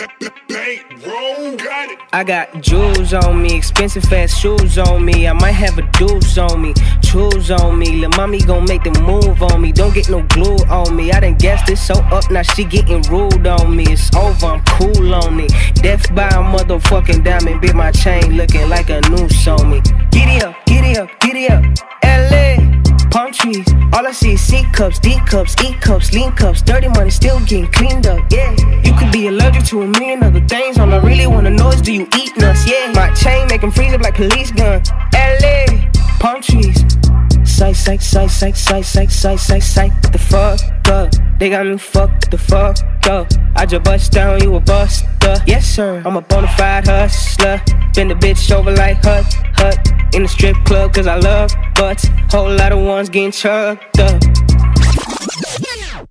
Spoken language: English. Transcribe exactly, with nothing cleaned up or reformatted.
I got jewels on me, expensive fast shoes on me. I might have a deuce on me, choose on me. Lil' mommy gon' make the move on me. Don't get no glue on me. I done gassed it so up, now she getting rude on me. It's over, I'm cool on it. Death by a motherfucking diamond, bit my chain looking like a noose on me. Giddy up, giddy up, giddy up, L A. Palm trees, all I see is C cups, D cups, E cups, lean cups. Dirty money still getting cleaned up, yeah. You could be allergic to a million other things. All I really wanna know is, do you eat nuts, yeah. My chain make them freeze up like police gun. L A, palm trees. Psych, psych, psych, psych, psych, psych, psych, psych, psych. The fuck up, they got me fucked the fuck up. I just bust down, you a buster. Yes sir, I'm a bonafide hustler. Bend the bitch over like hut, hut. In the strip club cause I love butts. Whole lot of ones getting chucked up.